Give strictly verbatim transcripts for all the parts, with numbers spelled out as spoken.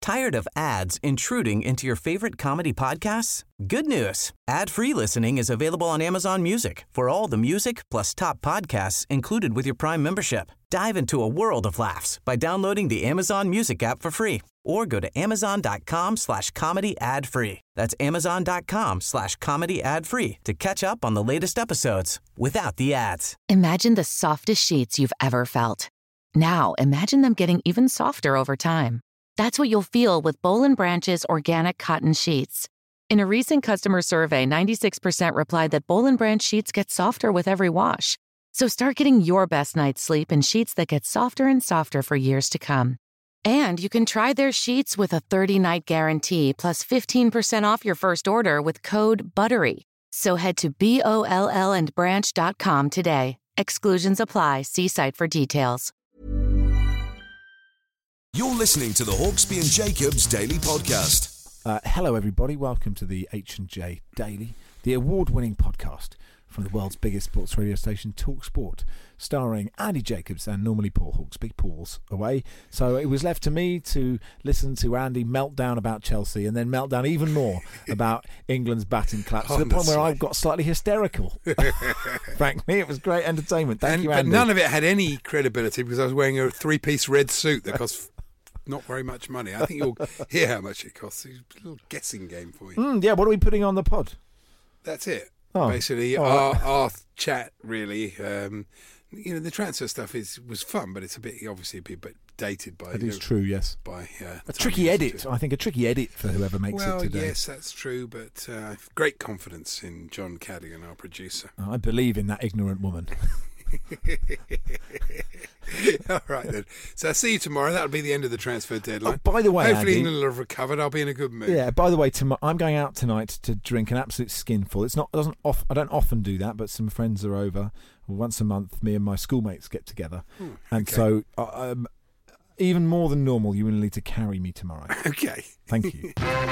Tired of ads intruding into your favorite comedy podcasts? Good news. Ad-free listening is available on Amazon Music for all the music plus top podcasts included with your Prime membership. Dive into a world of laughs by downloading the Amazon Music app for free or go to amazon.com slash comedy ad free. That's amazon.com slash comedy ad free to catch up on the latest episodes without the ads. Imagine the softest sheets you've ever felt. Now imagine them getting even softer over time. That's what you'll feel with Boll and Branch's organic cotton sheets. In a recent customer survey, ninety-six percent replied that Boll and Branch sheets get softer with every wash. So start getting your best night's sleep in sheets that get softer and softer for years to come. And you can try their sheets with a thirty-night guarantee plus fifteen percent off your first order with code BUTTERY. So head to B O L L and branch dot com today. Exclusions apply. See site for details. You're listening to the Hawksbee and Jacobs Daily Podcast. Uh, hello, everybody. Welcome to the H and J Daily, the award-winning podcast from the world's biggest sports radio station, Talk Sport, starring Andy Jacobs and normally Paul Hawksbee. Paul's away, so it was left to me to listen to Andy melt down about Chelsea and then melt down even more about England's batting collapse to the point where I got slightly hysterical. Frankly, it was great entertainment. Thank and, you, Andy. But none of it had any credibility because I was wearing a three-piece red suit that cost not very much money. I think you'll hear how much it costs. It's a little guessing game for you. Mm, yeah, what are we putting on the pod? That's it. Oh, Basically, all right. our, our chat, really. Um, you know, the transfer stuff is was fun, but it's a bit, obviously, a bit, bit dated by... That is know, true, yes. By uh, A tricky edit. I think a tricky edit for whoever makes well, it today. Well, yes, that's true, but uh, I have great confidence in John Cadogan, our producer. I believe in that ignorant woman. All right then. So I'll see you tomorrow. That'll be the end of the transfer deadline. Oh, by the way, hopefully Andy, England will have recovered. I'll be in a good mood. Yeah. By the way, tom- I'm going out tonight to drink an absolute skinful. It's not doesn't off. I don't often do that, but some friends are over once a month. Me and my schoolmates get together, Ooh, and okay. so uh, um, even more than normal, you will need to carry me tomorrow. Okay. Thank you.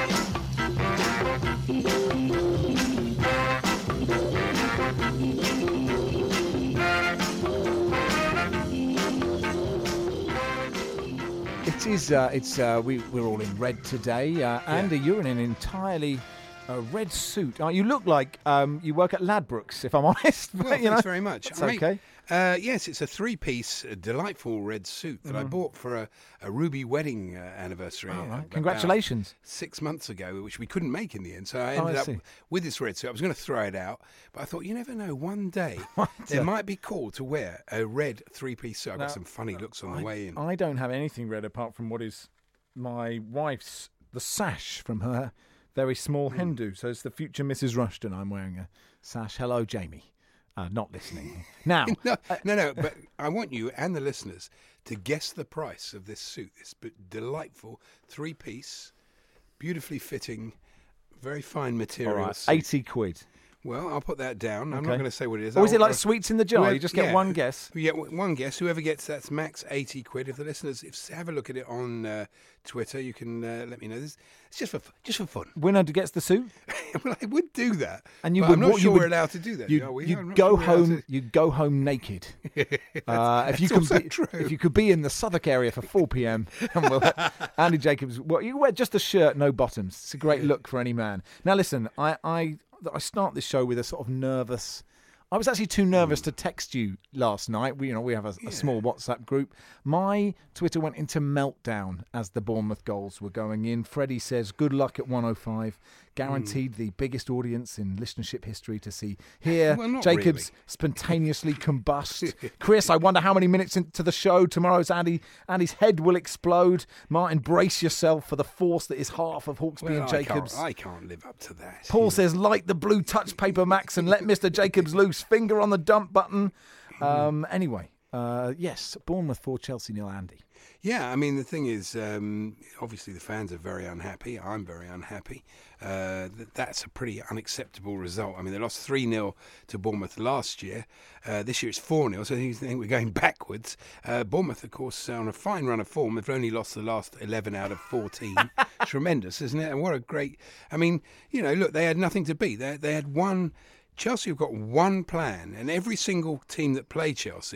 It is. Uh, it's. Uh, we, we're all in red today. Uh, Andy, you're in an entirely uh, red suit. Uh, you look like um, you work at Ladbrokes, if I'm honest. But, Well, you thanks know, very much. That's Mate, okay. Uh, yes, it's a three-piece, uh, delightful red suit that I bought for a, a Ruby wedding uh, anniversary. All uh, right. about Congratulations. Six months ago, which we couldn't make in the end. So I Oh, ended I up see. with this red suit. I was going to throw it out, but I thought, you never know, one day What? it might be cool to wear a red three-piece suit. I've Now, got some funny looks on the I, way in. I don't have anything red apart from what is my wife's, the sash from her very small Hmm. hen do. So it's the future Missus Rushton. I'm wearing a sash. Hello, Jamie. Uh, not listening. Now, no, no, no, but I want you and the listeners to guess the price of this suit, this b- delightful three-piece, beautifully fitting, very fine all material right, suit. eighty quid. Well, I'll put that down. I'm Okay. not going to say what it is. Or is it I'll- like sweets in the jar? Whoever- You just get yeah. one guess. Yeah, w- one guess. Whoever gets that's max eighty quid. If the listeners, if have a look at it on uh, Twitter, you can uh, let me know. This it's just for f- just for fun. Winner gets the suit. Well, I would do that, And you but would, I'm not what sure you would, we're allowed to do that. You'd, are we? I'm you'd not go sure we're allowed home. You'd go home naked. to- Uh, if you That's could also be, true. if you could be in the Southwark area for four p.m. and we'll, Andy Jacobs, well, you wear just a shirt, no bottoms. It's a great look for any man. Now, listen, I, I, I start this show with a sort of nervous. I was actually too nervous to text you last night. We, you know, we have a, a small WhatsApp group. My Twitter went into meltdown as the Bournemouth goals were going in. Freddie says, "Good luck at one oh five." Guaranteed Mm. the biggest audience in listenership history to see here. Well, not Jacobs really. spontaneously combust. Chris, I wonder how many minutes into the show tomorrow's Andy Andy's head will explode. Martin, brace yourself for the force that is half of Hawksbee Well, and Jacobs. I can't, I can't live up to that. Paul says, light the blue touch paper, Max, and let Mister Jacobs loose. Finger on the dump button. Um, anyway, uh, yes, Bournemouth four, Chelsea nil, Andy. Yeah, I mean, the thing is, um, obviously the fans are very unhappy. I'm very unhappy. Uh, th- that's a pretty unacceptable result. I mean, they lost three nil to Bournemouth last year. Uh, this year it's four nil, so I think we're going backwards. Uh, Bournemouth, of course, on a fine run of form. They've only lost the last eleven out of fourteen. Tremendous, isn't it? And what a great... I mean, you know, look, they had nothing to beat. They, they had one... Chelsea have got one plan, and every single team that play Chelsea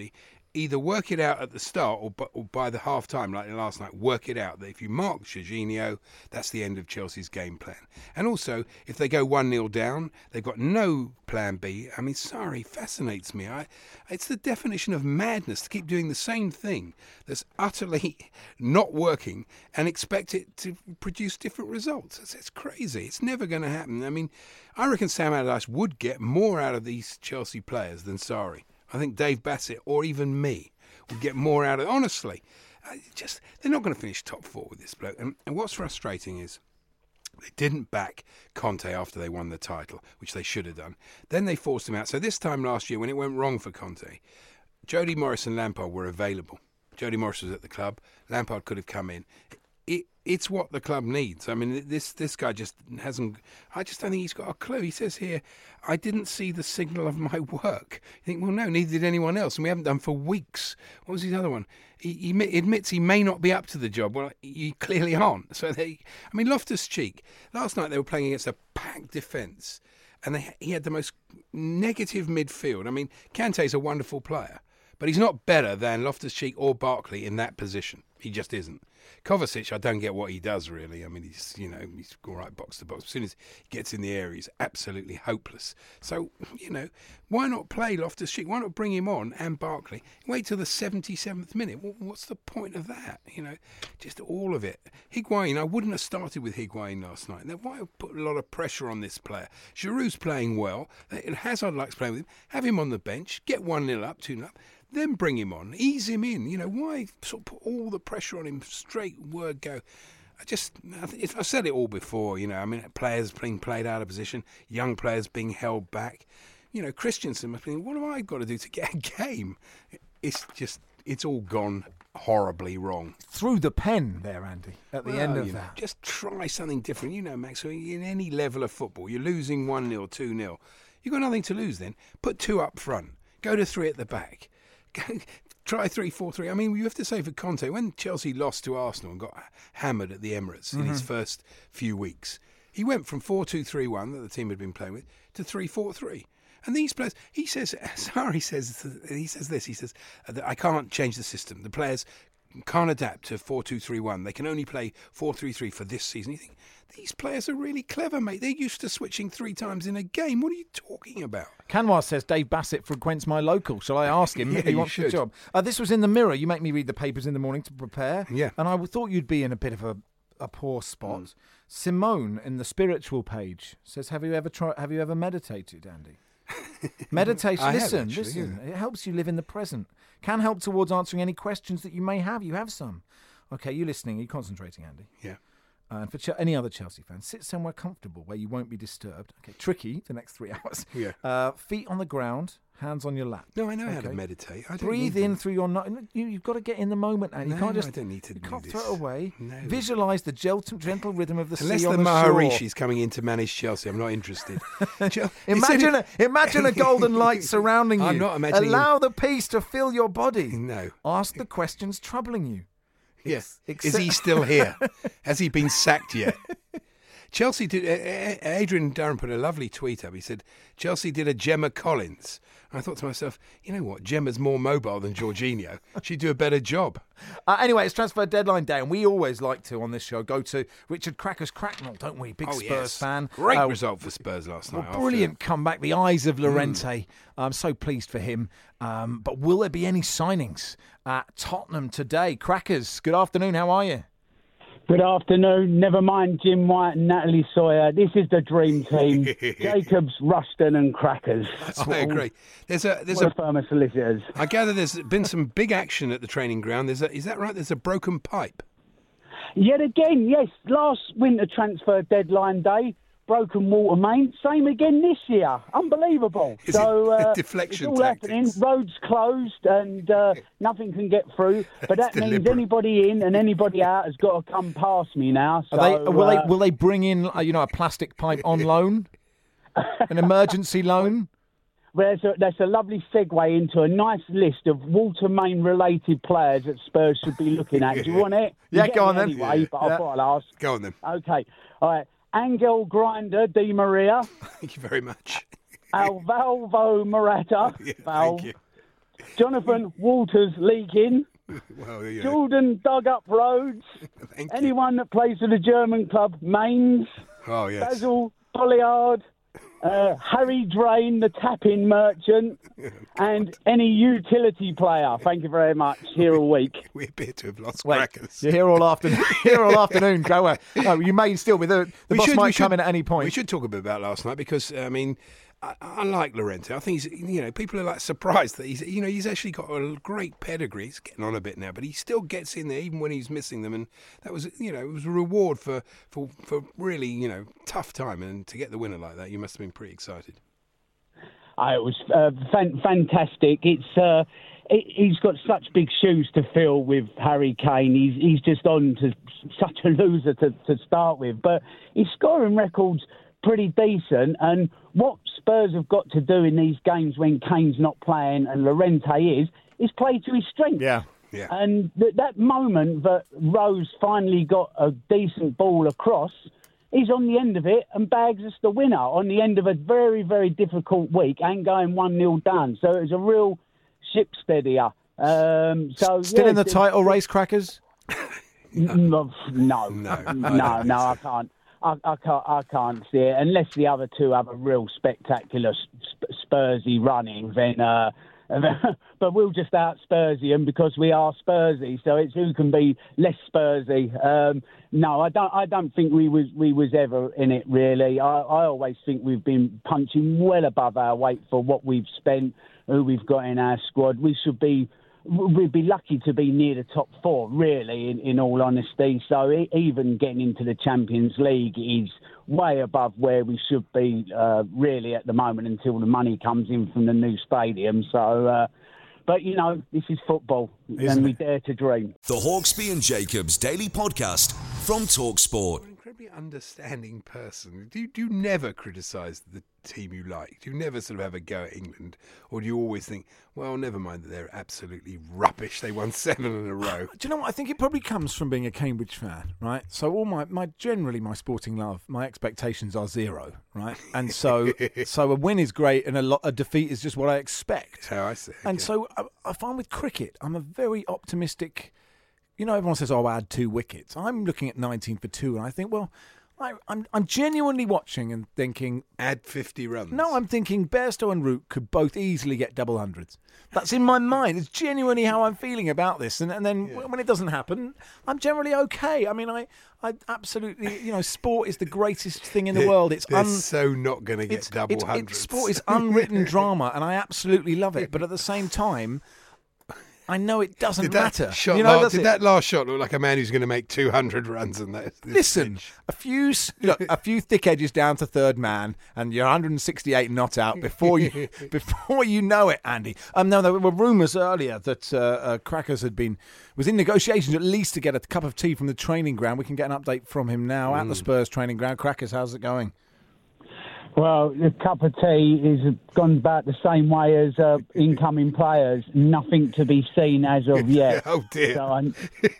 either work it out at the start or, or by the half time, like last night, work it out that if you mark Jorginho, that's the end of Chelsea's game plan. And also, if they go one nil down, they've got no plan B. I mean, sorry, fascinates me. I, it's the definition of madness to keep doing the same thing that's utterly not working and expect it to produce different results. It's, it's crazy. It's never going to happen. I mean, I reckon Sam Allardyce would get more out of these Chelsea players than Sarri. I think Dave Bassett or even me would get more out of it. Honestly, I just they're not going to finish top four with this bloke. And, and what's frustrating is they didn't back Conte after they won the title, which they should have done. Then they forced him out. So this time last year, when it went wrong for Conte, Jody Morris and Lampard were available. Jody Morris was at the club. Lampard could have come in. It, it's what the club needs. I mean, this this guy just hasn't... I just don't think he's got a clue. He says here, I didn't see the signal of my work. You think, well, no, neither did anyone else. And we haven't done for weeks. What was his other one? He, he admits he may not be up to the job. Well, you clearly aren't. So, they, I mean, Loftus-Cheek, last night they were playing against a packed defence. And they, he had the most negative midfield. I mean, Kante's a wonderful player. But he's not better than Loftus-Cheek or Barkley in that position. He just isn't. Kovacic, I don't get what he does, really. I mean, he's, you know, he's all right box to box. As soon as he gets in the air, he's absolutely hopeless. So, you know, why not play Loftus-Cheek? Why not bring him on and Barkley? Wait till the seventy-seventh minute. What's the point of that? You know, just all of it. Higuain, I wouldn't have started with Higuain last night. Now, why put a lot of pressure on this player? Giroud's playing well. Hazard likes playing with him. Have him on the bench. Get one nil up, two nil up. Then bring him on, ease him in. You know, why sort of put all the pressure on him? Straight word go. I just, I've said it all before. You know, I mean, players being played out of position, young players being held back. You know, Christensen must be thinking, what have I got to do to get a game? It's just, it's all gone horribly wrong. Through the pen there, Andy, at the well, end of you know, that. Just try something different. You know, Max, in any level of football, you're losing one nil, two nil. You've got nothing to lose then. Put two up front. Go to three at the back. Try three four three. I mean, you have to say for Conte, when Chelsea lost to Arsenal and got hammered at the Emirates mm-hmm. in his first few weeks, he went from four two three one that the team had been playing with to three four three. And these players, he says, sorry, says he says this. He says, I can't change the system. The players can't adapt to four two three one. They can only play four three three for this season. You think, these players are really clever, mate. They're used to switching three times in a game. What are you talking about? Canwar says Dave Bassett frequents my local. Shall I ask him yeah, if he wants should. the job? Uh, this was in the Mirror. You make me read the papers in the morning to prepare. Yeah. And I thought you'd be in a bit of a, a poor spot. Mm. Simone in the spiritual page says, have you ever tried, have you ever meditated, Andy? Meditation, I listen, have actually, listen. yeah. It helps you live in the present. Can help towards answering any questions that you may have. You have some. Okay, you listening? Are you concentrating, Andy? Yeah. Uh, and for Ch- any other Chelsea fans, sit somewhere comfortable where you won't be disturbed. Okay, tricky the next three hours. Yeah. Uh, feet on the ground, hands on your lap. No, I know okay. how to meditate. I don't Breathe need in to. through your nose. You, you've got to get in the moment, and no, you can't just. I don't need to you do can't this. throw it away. No. Visualise the gentle, gentle rhythm of the Unless sea the on the shore. Maharishi's coming in to manage Chelsea, I'm not interested. imagine, a, imagine a golden light surrounding you. I'm not imagining. Allow him. the peace to fill your body. No. Ask the questions troubling you. Yes. Ex- Is he still here? Has he been sacked yet? Chelsea did. Uh, Adrian Durham put a lovely tweet up. He said Chelsea did a Gemma Collins. And I thought to myself, you know what? Gemma's more mobile than Jorginho. She'd do a better job. Uh, anyway, it's transfer deadline day, and we always like to on this show go to Richard Cracker's Cracknell, don't we? Big oh, Spurs yes. fan. Great uh, result for Spurs last night. Well, brilliant after... comeback. The eyes of Llorente. Mm. I'm so pleased for him. Um, but will there be any signings at Tottenham today? Crackers, good afternoon. How are you? Good afternoon. Never mind Jim White and Natalie Sawyer. This is the dream team. Jacobs, Ruston and Crackers. I agree. There's a there's what a, a firm of solicitors. I gather there's been some big action at the training ground. There's a, is that right? There's a broken pipe. Yet again, yes. Last winter transfer deadline day, broken water main. Same again this year. Unbelievable. Is so it uh, deflection it's all tactics? happening. Roads closed and uh, nothing can get through. But that means deliberate. Anybody in and anybody out has got to come past me now. So, Are they, will uh, they will they bring in uh, you know a plastic pipe on loan, an emergency loan? There's a, that's a lovely segue into a nice list of water main related players that Spurs should be looking at. Do you want it? Yeah, you go on then. Anyway, Yeah. but I thought I'd ask. Go on then. Okay. All right. Angel Grinder Di Maria. Thank you very much. Alvalvo Morata. Yeah, Val. thank you. Jonathan Walters leaking. Well, you know. Jordan dug up Rhodes. Thank you. Anyone that plays for the German club, Mainz. Oh, yes. Basil Bolliard. Uh, Harry Drain, the tapping merchant, and any utility player. Thank you very much. Here all week. We appear to have lost Wait, crackers. you're here all afternoon. Here all afternoon. Go away. No, you may still be the, the We boss should- might we come should- in at any point. We should talk a bit about last night because, I mean, I, I like Llorente. I think he's, you know, people are like surprised that he's, you know, he's actually got a great pedigree. He's getting on a bit now, but he still gets in there even when he's missing them, and that was, you know, it was a reward for for, for really, you know, tough time, and to get the winner like that, you must have been pretty excited. Oh, it was uh, fan- fantastic. It's uh, it, he's got such big shoes to fill with Harry Kane. He's he's just on to such a loser to, to start with, but his scoring record's pretty decent. And what Spurs have got to do in these games when Kane's not playing and Llorente is, is play to his strength. Yeah. Yeah. And th- that moment that Rose finally got a decent ball across, he's on the end of it and bags us the winner on the end of a very, very difficult week and going one nil down. So it was a real ship steadier. Um, so Still yeah, in the it's- title race, Crackers? No, no, No, no, I no, don't no, I can't. I, I can't. I can't see it unless the other two have a real spectacular sp- Spursy running. Then, uh, but we'll just out Spursy them because we are Spursy. So it's who can be less Spursy. Um, no, I don't. I don't think we was we was ever in it really. I, I always think we've been punching well above our weight for what we've spent, who we've got in our squad. We should be. We'd be lucky to be near the top four, really, in, in all honesty. So e- even getting into the Champions League is way above where we should be, uh, really, at the moment until the money comes in from the new stadium. So, uh, but, you know, this is football, Isn't and we it? dare to dream. The Hawksby and Jacobs Daily Podcast from TalkSport. You're an incredibly understanding person. Do you, do you never criticise the team you like? Do you never sort of have a go at England? Or do you always think, well, never mind that they're absolutely rubbish. They won seven in a row. Do you know what? I think it probably comes from being a Cambridge fan, right? So all my, my generally my sporting love, my expectations are zero, right? And so so a win is great and a lot a defeat is just what I expect. That's how I see it. And yeah. so I, I find with cricket, I'm a very optimistic. You know, everyone says, "Oh, I had two wickets." I'm looking at nineteen for two, and I think, well, I, I'm I'm genuinely watching and thinking. Add fifty runs. No, I'm thinking Bairstow and Root could both easily get double hundreds. That's in my mind. It's genuinely how I'm feeling about this. And, and then Yeah. when it doesn't happen, I'm generally okay. I mean, I, I absolutely, you know, sport is the greatest thing in the They're- world. It's they're un, so not going to get it's, double it's, hundreds. it's sport is unwritten drama, and I absolutely love it. But at the same time, I know it doesn't Did that matter. shot? you know, la- that's did it. that last shot look like a man who's going to make two hundred runs in that? this Listen, pitch? a few s- look, a few thick edges down to third man, and you're one hundred sixty-eight not out before you before you know it, Andy. Um, no, there were rumours earlier that uh, uh, Crackers had been was in negotiations at least to get a cup of tea from the training ground. We can get an update from him now at the Spurs training ground. Crackers, how's it going? Well, the cup of tea is gone about the same way as uh, incoming players. Nothing to be seen as of yet. Oh, dear. So I,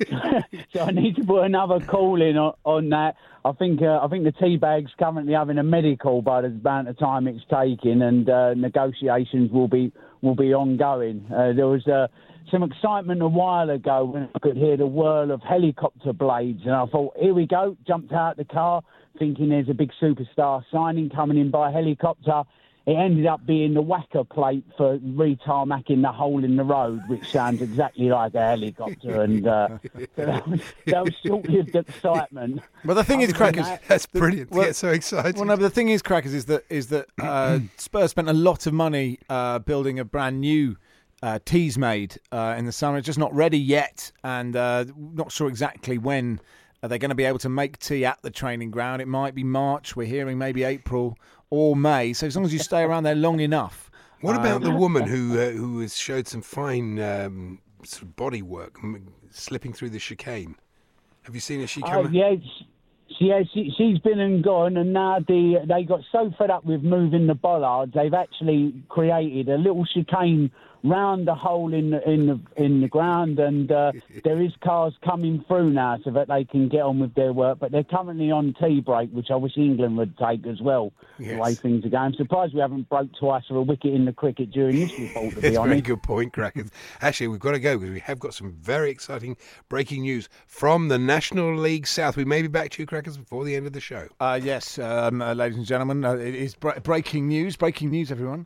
so I need to put another call in on, on that. I think uh, I think the tea bag's currently having a medical by the amount of time it's taking, and uh, negotiations will be will be ongoing. Uh, there was uh, some excitement a while ago when I could hear the whirl of helicopter blades, and I thought, here we go. Jumped out the car, thinking there's a big superstar signing coming in by helicopter. It ended up being the whacker plate for retarmacking the hole in the road, which sounds exactly like a helicopter. And uh, so that was, that was short-lived excitement. Well, the thing is, Other than Crackers. that- That's brilliant. Well- Get so excited. Well, no, but the thing is, Crackers, is that is that uh, Spurs spent a lot of money uh, building a brand new uh, teas made uh, in the summer. It's just not ready yet, and uh, not sure exactly when uh, they're going to be able to make tea at the training ground. It might be March. We're hearing maybe April or May. So as long as you stay around there long enough. What about um, the woman who uh, who has showed some fine um, sort of body work, m- slipping through the chicane? Have you seen her? She Oh, come. yeah, she, yeah she, she's been and gone, and now the, they got so fed up with moving the bollards, they've actually created a little chicane round the hole in the in the in the ground, and uh, there is cars coming through now so that they can get on with their work. But they're currently on tea break, which I wish England would take as well. Yes. The way things are going, I'm surprised we haven't broke twice for a wicket in the cricket during this report. To be It's a honest, very good point, Crackers. Actually, we've got to go because we have got some very exciting breaking news from the National League South. We may be back to you, Crackers, before the end of the show. Uh, yes, um, uh, ladies and gentlemen, uh, it is bre- breaking news. Breaking news, everyone.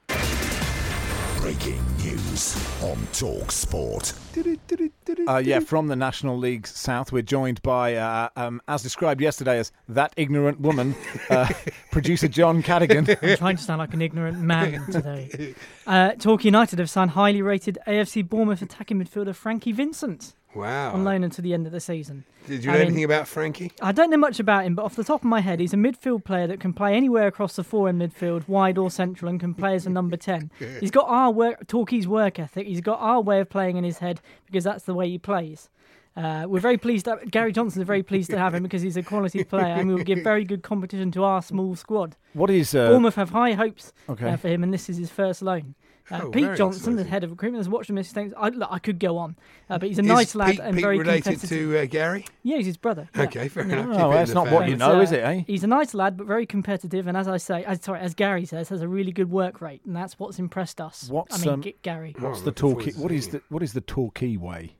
Breaking news on Talk Sport. Uh, yeah, from the National League South, we're joined by, uh, um, as described yesterday, as that ignorant woman, uh, producer John Cadigan. I'm trying to sound like an ignorant man today. Uh, Torquay United have signed highly rated A F C Bournemouth attacking midfielder Frankie Vincent Wow. on loan until the end of the season. Did you I know mean, anything about Frankie? I don't know much about him, but off the top of my head, he's a midfield player that can play anywhere across the four in midfield, wide or central, and can play as a number ten. He's got our work, Torquay's work ethic. He's got our way of playing in his head because that's the way he plays. Uh, we're very pleased that Gary Johnson is very pleased to have him because he's a quality player and we will give very good competition to our small squad. What is... Uh, Bournemouth have high hopes Okay. uh, for him, and this is his first loan. Uh, Oh, Pete very Johnson, the exciting. head of recruitment, has watched him. He thinks, I, look, I could go on, uh, but he's a Is nice lad Pete, and Pete very related competitive. to uh, Gary? Yeah, he's his brother. yeah. Okay, fair Yeah. enough. Oh, Keep it in that's the not what family. you know, uh, is it, eh? He's a nice lad, but very competitive, and as I say, as, sorry, as Gary says, has a really good work rate, and that's what's impressed us. What's, I mean, um, G- Gary. What's Oh, the looking forward Torquay... to What is seeing the What is the Torquay way?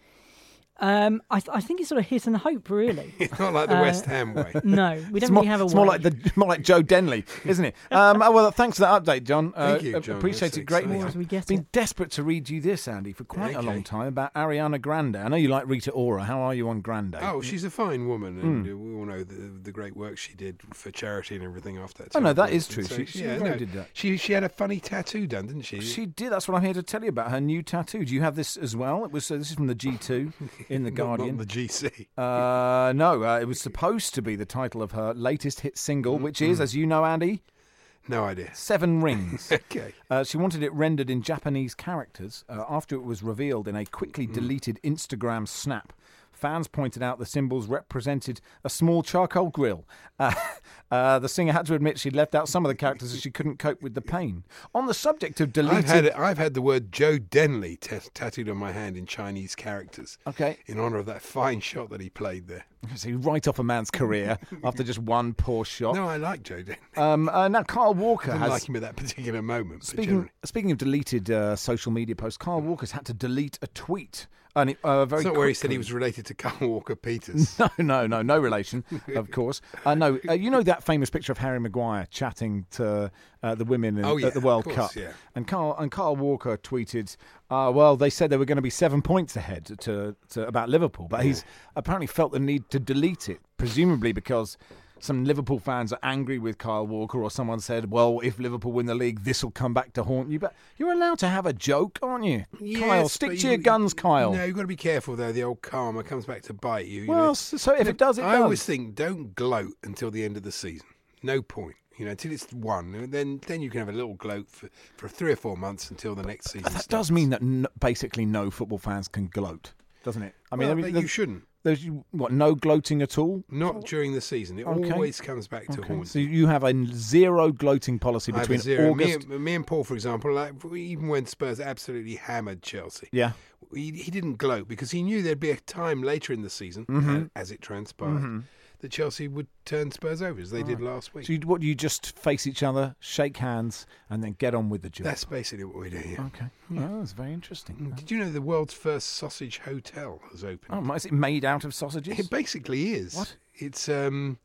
Um, I, th- I think it's sort of hit and hope, really. It's not like the Uh, West Ham way. No, we It's don't more, really have a it's more way. like the more like Joe Denley, isn't it? Um, oh, well, thanks for that update, John. Uh, Thank you, uh, John. Appreciate That's it greatly. More as we get Been it. desperate to read you this, Andy, for quite a Okay. long time about Ariana Grande. I know you like Rita Ora. How are you on Grande? Oh, she's a fine woman, and Mm. uh, we all know the, the great work she did for charity and everything after that. Oh, no, that terrible is true. incident. She- So, she yeah, really no, did that. She she had a funny tattoo done, didn't she? She did. That's what I'm here to tell you about. Her new tattoo. Do you have this as well? It was. Uh, this is from the G two in the Not- Guardian. Not the G C. Uh, no, uh, it was supposed to be the title of her latest hit single, which is, as you know, Andy, No idea. Seven Rings. Okay. Uh, she wanted it rendered in Japanese characters uh, after it was revealed in a quickly deleted Instagram snap. Fans pointed out the symbols represented a small charcoal grill. Uh, uh, the singer had to admit she'd left out some of the characters as she couldn't cope with the pain. On the subject of deleted... I've had I've had the word Joe Denley t- tattooed on my hand in Chinese characters. Okay. In honour of that fine shot that he played there. So you write off a man's career after just one poor shot. No, I like Joe Denley. Um, uh, now, Carl I Walker didn't has... like him at that particular moment. But Speaking, generally. speaking of deleted uh, social media posts, Carl Walker's had to delete a tweet. And it, uh, very It's not where he said he quickly. was related to Carl Walker Peters. No, no, no, no relation, of course. Uh, no, uh, you know that famous picture of Harry Maguire chatting to uh, the women in, Oh, yeah, at the World of course, Cup, yeah. and Carl and Carl Walker tweeted, uh, "Well, they said they were going to be seven points ahead to, to about Liverpool, but he's apparently felt the need to delete it, presumably because." Some Liverpool fans are angry with Kyle Walker, or someone said, well, if Liverpool win the league, this will come back to haunt you. But you're allowed to have a joke, aren't you? Yes, Kyle, stick but to you- your guns, Kyle. No, you've got to be careful, though. The old karma comes back to bite you. you well, know. so so if it does, it I does. always think don't gloat until the end of the season. No point. You know, until it's won. Then then you can have a little gloat for, for three or four months until the next season That starts. does mean that n- basically no football fans can gloat, doesn't it? I mean, Well, I mean but there's- you shouldn't. There's what no gloating at all. Not during the season. It Okay. always comes back to Okay. haunt So you. you have a zero gloating policy I have a between zero. August. Me, and- me and Paul, for example, like even when Spurs absolutely hammered Chelsea, Yeah. he, he didn't gloat because he knew there'd be a time later in the season, Mm-hmm. uh, as it transpired, that Chelsea would turn Spurs over as they did last week. So you, what you just face each other, shake hands, and then get on with the job. That's basically what we do here. okay. Oh, that's very interesting. Did you know the world's first sausage hotel has opened? Oh, is it made out of sausages? It basically is. What? It's um.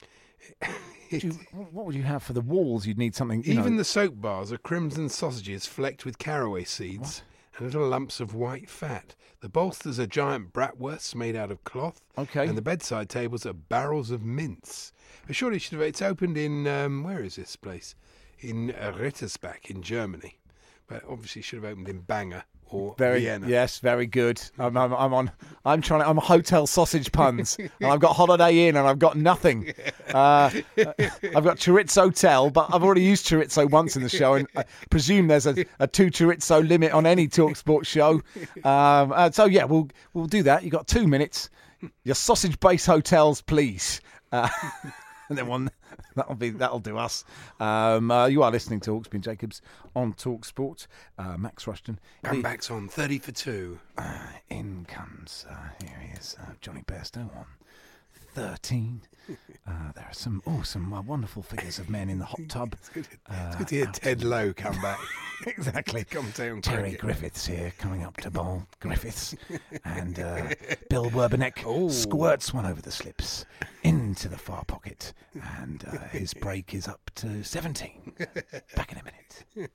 Would you- what would you have for the walls? You'd need something. You Even know, the soap bars are crimson sausages flecked with caraway seeds and little lumps of white fat. The bolsters are giant bratwursts made out of cloth. Okay. And the bedside tables are barrels of mince. But surely it should have. It's opened in um, where is this place? In uh, Rittersbach in Germany, but obviously it should have opened in Bangor or very Vienna. yes, very good. I'm, I'm, I'm on. I'm trying. To, I'm hotel sausage puns. And I've got Holiday Inn, and I've got nothing. Uh, I've got Chorizo Hotel, but I've already used chorizo once in the show, and I presume there's a, a two chorizo limit on any TalkSport show. Um, uh, so yeah, we'll we'll do that. You have got two minutes. Your sausage-based hotels, please. Uh, and then one that'll be that'll do us. Um, uh, you are listening to Hawksby and Jacobs on Talk Sport. Uh, Max Rushton. Comeback's on thirty for two. Uh, in comes uh, here he is, uh, Johnny Bairstow on thirteen. Uh, there are some oh some uh, wonderful figures of men in the hot tub. It's good, uh, it's good to hear Ted Lowe come back. Exactly. Come down, Terry Griffiths here, coming up to bowl Griffiths, and uh, Bill Werbeneck Oh. squirts one over the slips into the far pocket, and uh, his break is up to seventeen. Back in a minute.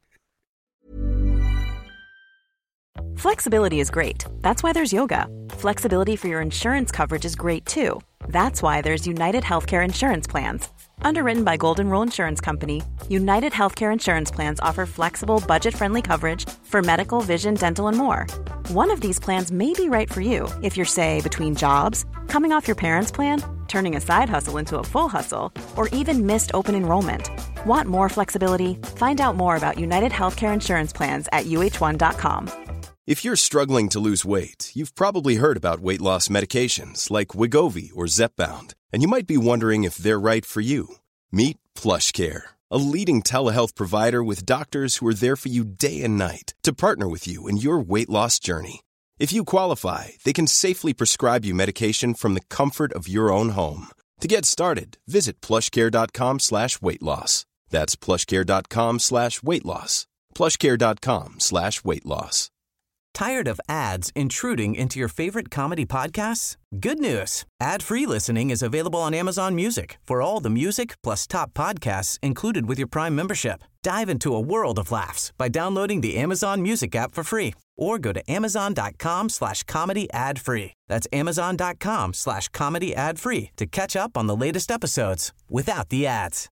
Flexibility is great. That's why there's yoga. Flexibility for your insurance coverage is great too. That's why there's United Healthcare Insurance Plans. Underwritten by Golden Rule Insurance Company, United Healthcare Insurance Plans offer flexible, budget-friendly coverage for medical, vision, dental, and more. One of these plans may be right for you if you're, say, between jobs, coming off your parents' plan, turning a side hustle into a full hustle, or even missed open enrollment. Want more flexibility? Find out more about United Healthcare Insurance Plans at U H one dot com. If you're struggling to lose weight, you've probably heard about weight loss medications like Wegovy or Zepbound, and you might be wondering if they're right for you. Meet PlushCare, a leading telehealth provider with doctors who are there for you day and night to partner with you in your weight loss journey. If you qualify, they can safely prescribe you medication from the comfort of your own home. To get started, visit plushcare.com slash weight loss. That's plushcare.com slash weight loss. plushcare.com slash weight loss. Tired of ads intruding into your favorite comedy podcasts? Good news. Ad-free listening is available on Amazon Music for all the music plus top podcasts included with your Prime membership. Dive into a world of laughs by downloading the Amazon Music app for free or go to amazon.com slash comedy ad free. That's amazon.com slash comedy ad free to catch up on the latest episodes without the ads.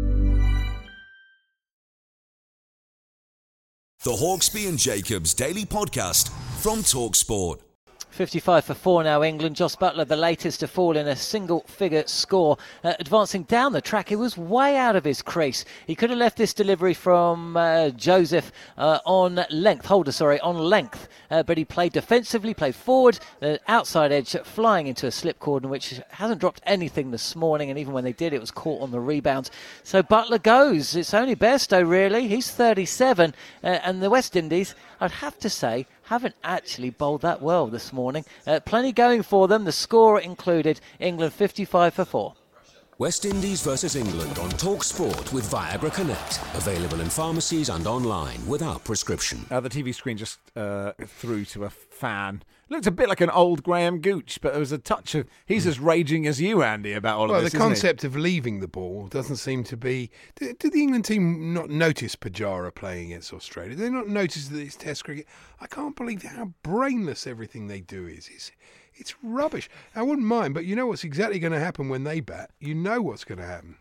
The Hawksby and Jacobs Daily Podcast from TalkSport. fifty-five for four now, England. Jos Buttler, the latest to fall in a single-figure score. Uh, advancing down the track, he was way out of his crease. He could have left this delivery from uh, Joseph uh, on length, Holder, sorry, on length. Uh, but he played defensively, played forward, the outside edge flying into a slip cordon, which hasn't dropped anything this morning. And even when they did, it was caught on the rebound. So Buttler goes. It's only Bairstow, really. He's thirty-seven. Uh, and the West Indies, I'd have to say, haven't actually bowled that well this morning. Uh, plenty going for them. The score included England fifty-five for four. West Indies versus England on Talk Sport with Viagra Connect. Available in pharmacies and online without prescription. Uh, the T V screen just uh, threw to a fan. Looked a bit like an old Graham Gooch, but there was a touch of... He's as raging as you, Andy, about all well, of this, the isn't concept he? of leaving the ball doesn't seem to be... Did, did the England team not notice Pujara playing against Australia? Did they not notice that it's Test cricket? I can't believe how brainless everything they do is. It's, it's rubbish. I wouldn't mind, but you know what's exactly going to happen when they bat? You know what's going to happen.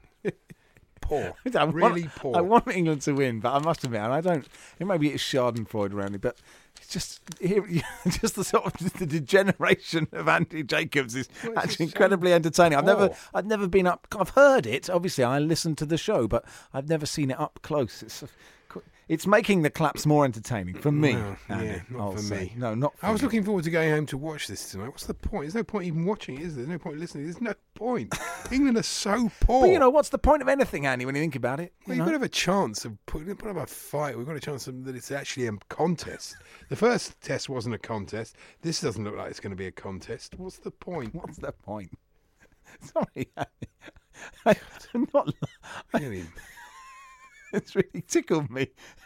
Poor. I really want, poor. I want England to win, but I must admit, and I don't... It maybe it's Schadenfreude around it, but it's just... Just the sort of the degeneration of Andy Jacobs is well, actually incredibly entertaining. I've poor. never I've never been up... I've heard it, obviously, I listened to the show, but I've never seen it up close. It's... It's making the claps more entertaining for me. Well, Andy, yeah, not I'll for say. me. No, not for I was me. looking forward to going home to watch this tonight. What's the point? There's no point even watching it, is there? There's no point listening. There's no point. England are so poor. But, you know, what's the point of anything, Andy, when you think about it? Well, You you've know? got to have a chance of putting, put up a fight. We've got a chance of, that it's actually a contest. The first test wasn't a contest. This doesn't look like it's going to be a contest. What's the point? What's the point? Sorry, Andy. I, I'm not... Really? It's really tickled me.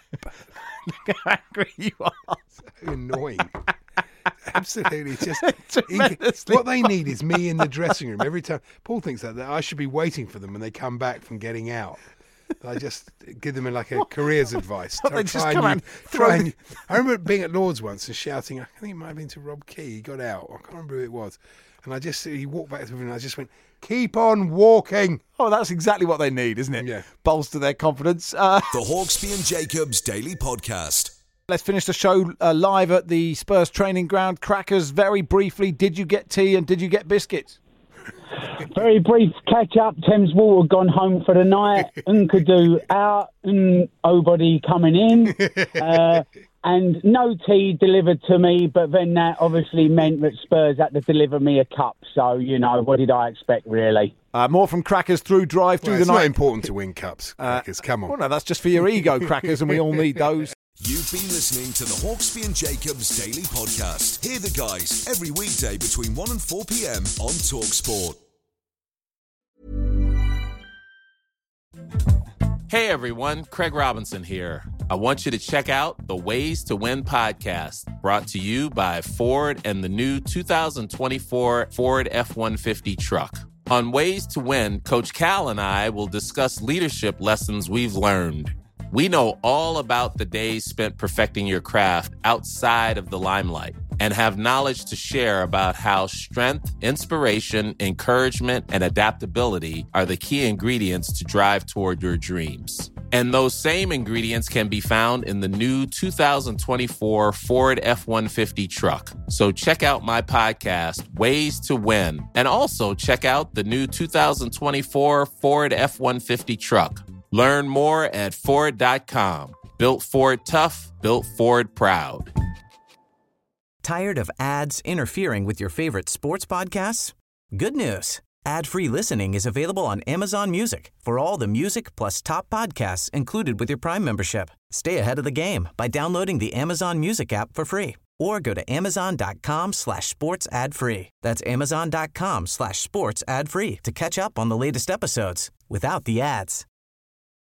Look how angry you are. So annoying. Absolutely. Just Tremendously what they need is me in the dressing room every time. Paul thinks that, that I should be waiting for them when they come back from getting out. I just give them like a careers advice. What, they just and come you- out and try throw and you- I remember being at Lord's once and shouting, I think it might have been to Rob Key. He got out. I can't remember who it was. And I just, he walked back to me and I just went, keep on walking. Oh, that's exactly what they need, isn't it? Yeah. Bolster their confidence. Uh, The Hawksby and Jacobs Daily Podcast. let's finish the show uh, live at the Spurs training ground. Crackers, very briefly, did you get tea and did you get biscuits? Very brief catch up. Thames Water gone home for the night. Nkadu out and nobody coming in. Uh, and no tea delivered to me, but then that obviously meant that Spurs had to deliver me a cup. So, you know, what did I expect, really? Uh, more from Crackers through Drive through Well, the it's night. not important to win cups, Crackers. Come on. Well, no, that's just for your ego, Crackers, and we all need those. You've been listening to the Hawksby and Jacobs Daily Podcast. Hear the guys every weekday between one and four p.m. on TalkSport. Hey everyone, Craig Robinson here. I want you to check out the Ways to Win podcast, brought to you by Ford and the new two thousand twenty-four Ford F one fifty truck. On Ways to Win, Coach Cal and I will discuss leadership lessons we've learned. We know all about the days spent perfecting your craft outside of the limelight and have knowledge to share about how strength, inspiration, encouragement, and adaptability are the key ingredients to drive toward your dreams. And those same ingredients can be found in the new two thousand twenty-four Ford F one fifty truck. So check out my podcast, Ways to Win, and also check out the new two thousand twenty-four Ford F one fifty truck. Learn more at Ford dot com. Built Ford tough, built Ford proud. Tired of ads interfering with your favorite sports podcasts? Good news. Ad-free listening is available on Amazon Music for all the music plus top podcasts included with your Prime membership. Stay ahead of the game by downloading the Amazon Music app for free or go to amazon.com slash sports ad free. That's amazon.com slash sports ad free to catch up on the latest episodes without the ads.